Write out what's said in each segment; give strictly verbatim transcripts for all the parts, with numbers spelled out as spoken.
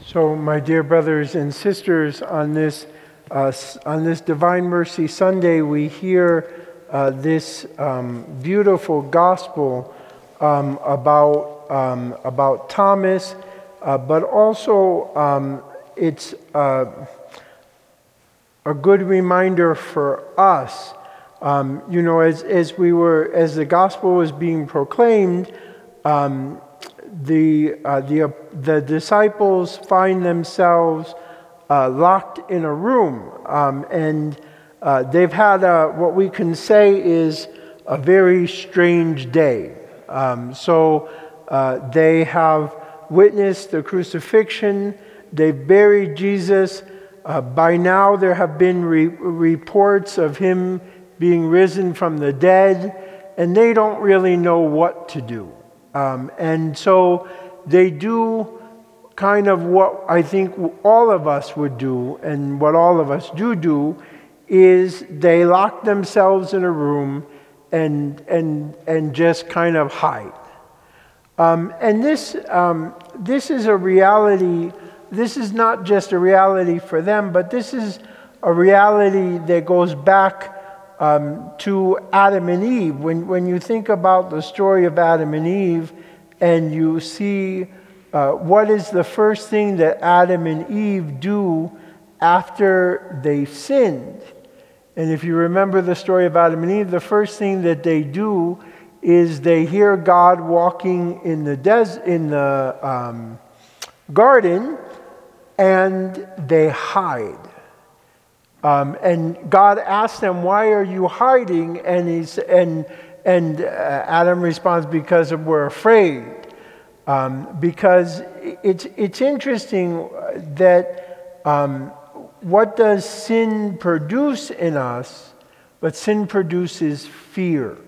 So, my dear brothers and sisters, on this uh, on this Divine Mercy Sunday, we hear uh, this um, beautiful gospel um, about um, about Thomas, uh, but also um, it's uh, a good reminder for us. Um, you know, as as we were as the gospel was being proclaimed. Um, The, uh, the, uh, the disciples find themselves uh, locked in a room, um, and uh, they've had a, what we can say is a very strange day. Um, so uh, they have witnessed the crucifixion, they've buried Jesus. Uh, by now there have been re- reports of him being risen from the dead, and they don't really know what to do. Um, and so they do kind of what I think all of us would do, and what all of us do do, is they lock themselves in a room and and and just kind of hide. Um, and this um, this is a reality. This is not just a reality for them, but this is a reality that goes back Um, to Adam and Eve. When when you think about the story of Adam and Eve, and you see uh, what is the first thing that Adam and Eve do after they sinned, and if you remember the story of Adam and Eve, the first thing that they do is they hear God walking in the des- in the um, garden, and they hide. Um, and God asks them, "Why are you hiding?" And he's and and uh, Adam responds, "Because we're afraid." Um, because it's it's interesting that um, what does sin produce in us? But sin produces fear.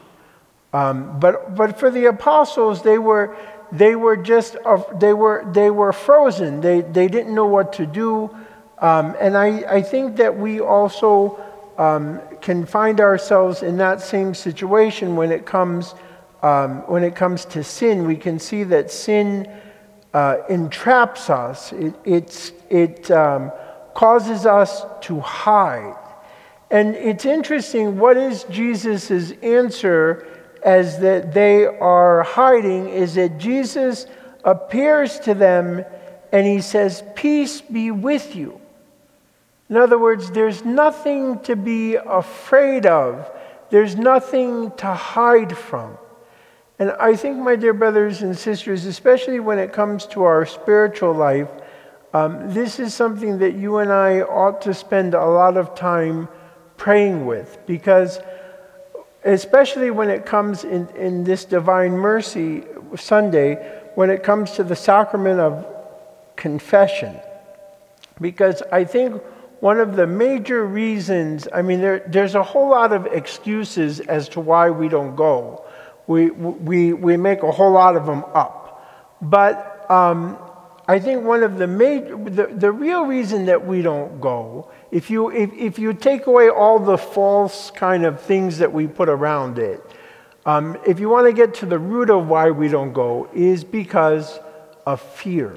Um, but but for the apostles, they were they were just uh, they were they were frozen. They they didn't know what to do. Um, and I, I think that we also um, can find ourselves in that same situation when it comes um, when it comes to sin. We can see that sin uh, entraps us. It it's, it um, causes us to hide. And it's interesting. What is Jesus' answer as that they are hiding? Is that Jesus appears to them and he says, "Peace be with you." In other words, there's nothing to be afraid of. There's nothing to hide from. And I think, my dear brothers and sisters, especially when it comes to our spiritual life, um, this is something that you and I ought to spend a lot of time praying with. Because especially when it comes in, in this Divine Mercy Sunday, when it comes to the sacrament of confession. Because I think one of the major reasons, I mean, there, there's a whole lot of excuses as to why we don't go. We we we make a whole lot of them up. But um, I think one of the major, the, the real reason that we don't go, if you if, if you take away all the false kind of things that we put around it, um, if you want to get to the root of why we don't go, is because of fear.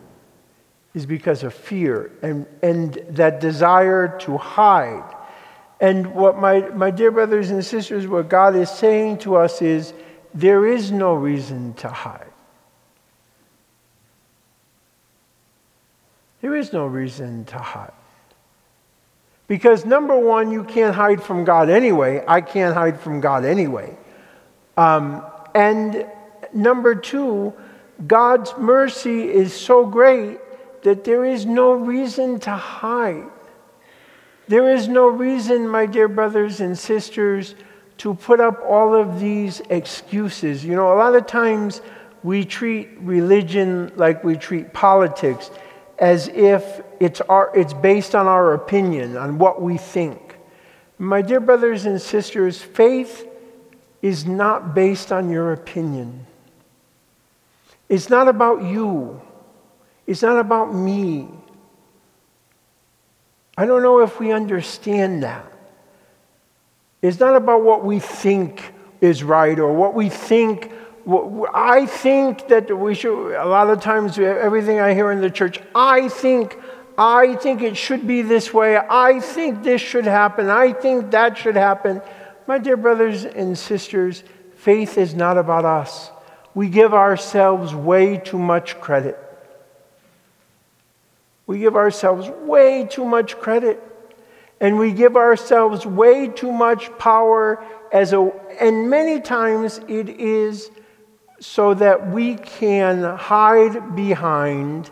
Is because of fear and, and that desire to hide. And what my, my dear brothers and sisters, what God is saying to us is, there is no reason to hide. There is no reason to hide. Because number one, you can't hide from God anyway. I can't hide from God anyway. Um, and number two, God's mercy is so great that there is no reason to hide. There is no reason, my dear brothers and sisters, to put up all of these excuses. You know, a lot of times we treat religion like we treat politics, as if it's our, it's based on our opinion, on what we think. My dear brothers and sisters, faith is not based on your opinion. It's not about you. It's not about me. I don't know if we understand that. It's not about what we think is right or what we think I think that we should, a lot of times, everything I hear in the church, I think, I think it should be this way. I think this should happen. I think that should happen. My dear brothers and sisters, faith is not about us. We give ourselves way too much credit. We give ourselves way too much credit. And we give ourselves way too much power as a, and many times it is so that we can hide behind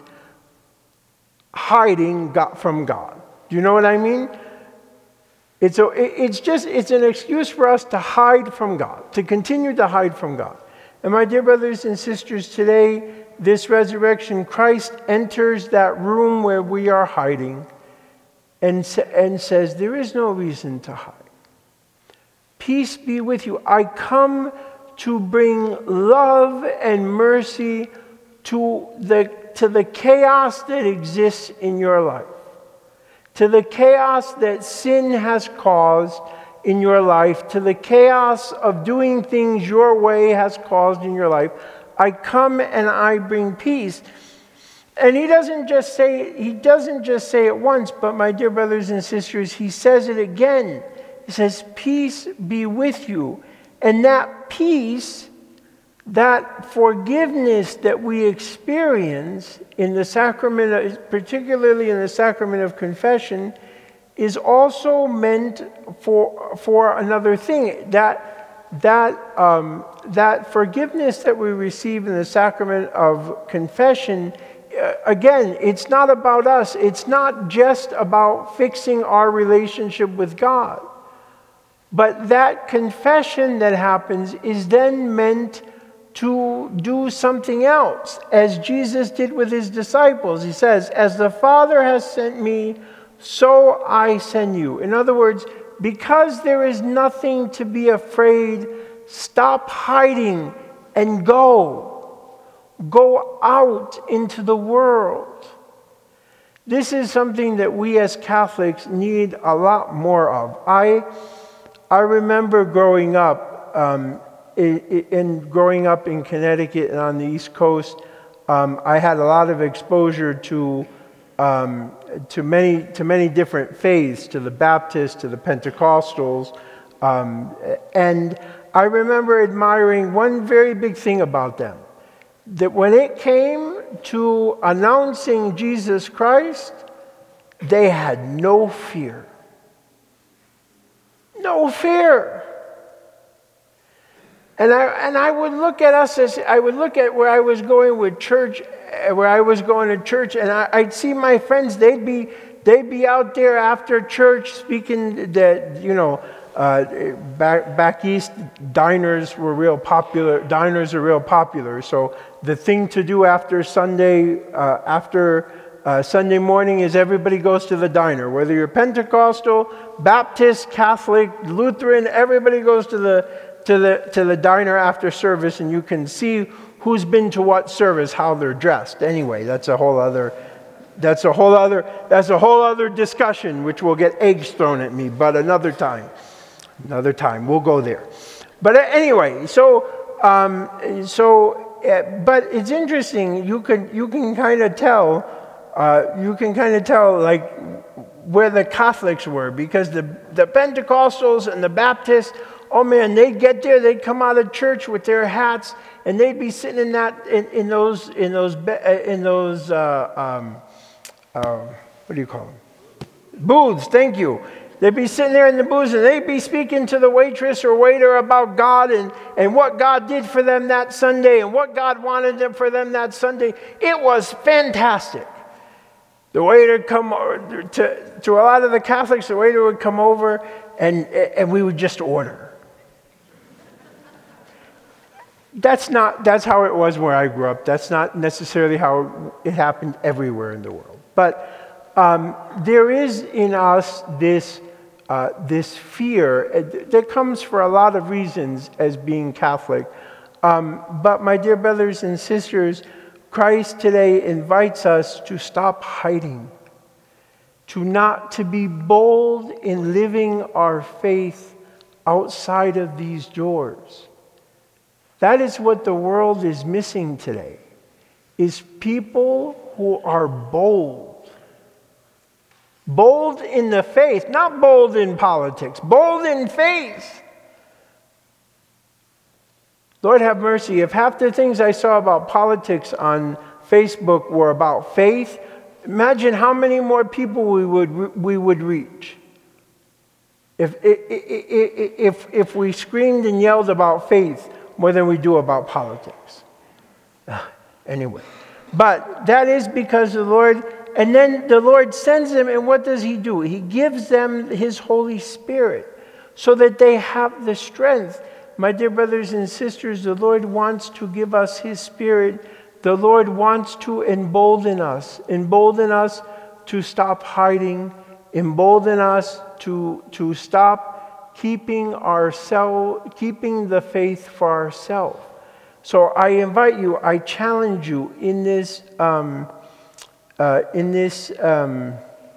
hiding God from God. Do you know what I mean? It's a, it's just, it's an excuse for us to hide from God, to continue to hide from God. And my dear brothers and sisters, today, this resurrection, Christ enters that room where we are hiding and, and says, there is no reason to hide. Peace be with you. I come to bring love and mercy to the, to the chaos that exists in your life, to the chaos that sin has caused in your life, to the chaos of doing things your way has caused in your life. I come and I bring peace. And he doesn't just say he doesn't just say it once, but my dear brothers and sisters, he says it again. He says, peace be with you. And that peace, that forgiveness that we experience in the sacrament, of, particularly in the sacrament of confession, is also meant for, for another thing. That, that, um, that forgiveness that we receive in the sacrament of confession, uh, again, it's not about us. It's not just about fixing our relationship with God. But that confession that happens is then meant to do something else, as Jesus did with his disciples. He says, as the Father has sent me, so I send you. In other words, because there is nothing to be afraid, stop hiding and go. Go out into the world. This is something that we as Catholics need a lot more of. I, I remember growing up, um, in, in growing up in Connecticut and on the East Coast, um, I had a lot of exposure to Um, to many to many different faiths, to the Baptists, to the Pentecostals. Um, and I remember admiring one very big thing about them, that when it came to announcing Jesus Christ, they had no fear. No fear. And I, and I would look at us as, I would look at where I was going with church, where I was going to church, and I, I'd see my friends, they'd be, they'd be out there after church speaking that, you know, uh, back, back east, diners were real popular, diners are real popular. So the thing to do after Sunday, uh, after uh, Sunday morning is everybody goes to the diner. Whether you're Pentecostal, Baptist, Catholic, Lutheran, everybody goes to the to the to the diner after service, and you can see who's been to what service, how they're dressed. Anyway, that's a whole other that's a whole other that's a whole other discussion, which will get eggs thrown at me, but another time. Another time we'll go there. But anyway, so um, so uh, but it's interesting. You can you can kind of tell uh, you can kind of tell like where the Catholics were, because the the Pentecostals and the Baptists, oh man, they'd get there, they'd come out of church with their hats, and they'd be sitting in that in, in those in those in those uh, um, uh, what do you call them? Booths. Thank you. They'd be sitting there in the booths, and they'd be speaking to the waitress or waiter about God and, and what God did for them that Sunday and what God wanted them for them that Sunday. It was fantastic. The waiter would come to to a lot of the Catholics. The waiter would come over, and and we would just order. That's not, that's how it was where I grew up. That's not necessarily how it happened everywhere in the world. But um, there is in us this, uh, this fear that comes for a lot of reasons as being Catholic. Um, but my dear brothers and sisters, Christ today invites us to stop hiding, to not, to be bold in living our faith outside of these doors. That is what the world is missing today, is people who are bold. Bold in the faith, not bold in politics, bold in faith. Lord have mercy, if half the things I saw about politics on Facebook were about faith, imagine how many more people we would we would reach. If, if, if we screamed and yelled about faith more than we do about politics. Anyway, but that is because the Lord, and then the Lord sends them, and what does He do? He gives them His Holy Spirit so that they have the strength. My dear brothers and sisters, the Lord wants to give us His Spirit. The Lord wants to embolden us, embolden us to stop hiding, embolden us to, to stop keeping ourselves, keeping the faith for ourselves. So I invite you, I challenge you in this, um, uh, in this um,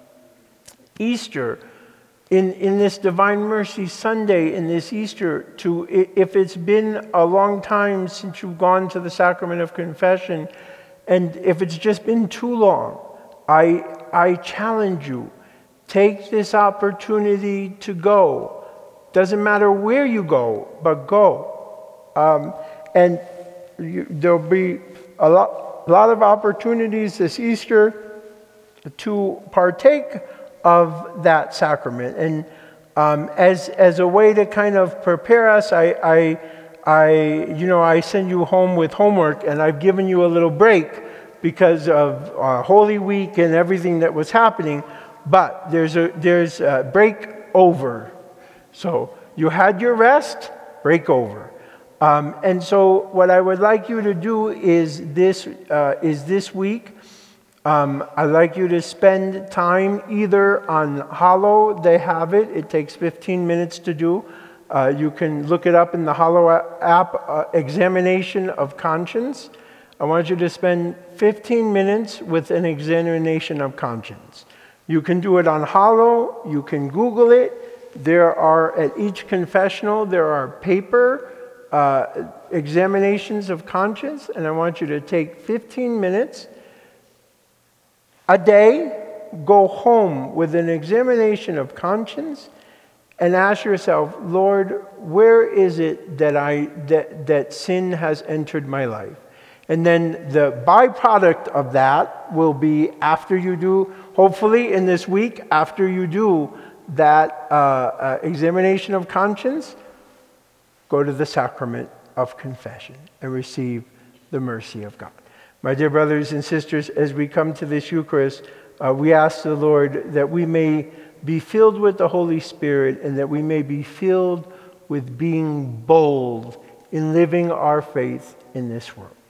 Easter, in, in this Divine Mercy Sunday, in this Easter, to, if it's been a long time since you've gone to the sacrament of confession, and if it's just been too long, I, I challenge you, take this opportunity to go. Doesn't matter where you go, but go. Um, and you, there'll be a lot, a lot of opportunities this Easter to partake of that sacrament. And um, as as a way to kind of prepare us, I, I, I, you know, I send you home with homework, and I've given you a little break because of uh, Holy Week and everything that was happening. But there's a there's a break over. So you had your rest, break over. Um, and so what I would like you to do is this uh, is this week, um, I'd like you to spend time either on Hallow, they have it, it takes fifteen minutes to do. Uh, you can look it up in the Hallow app, uh, Examination of Conscience. I want you to spend fifteen minutes with an examination of conscience. You can do it on Hallow, you can Google it. There are, at each confessional, there are paper uh, examinations of conscience, and I want you to take fifteen minutes a day, go home with an examination of conscience, and ask yourself, Lord, where is it that I that, that sin has entered my life? And then the byproduct of that will be after you do, hopefully in this week, after you do that uh, uh, examination of conscience, go to the sacrament of confession and receive the mercy of God. My dear brothers and sisters, as we come to this Eucharist, uh, we ask the Lord that we may be filled with the Holy Spirit and that we may be filled with being bold in living our faith in this world.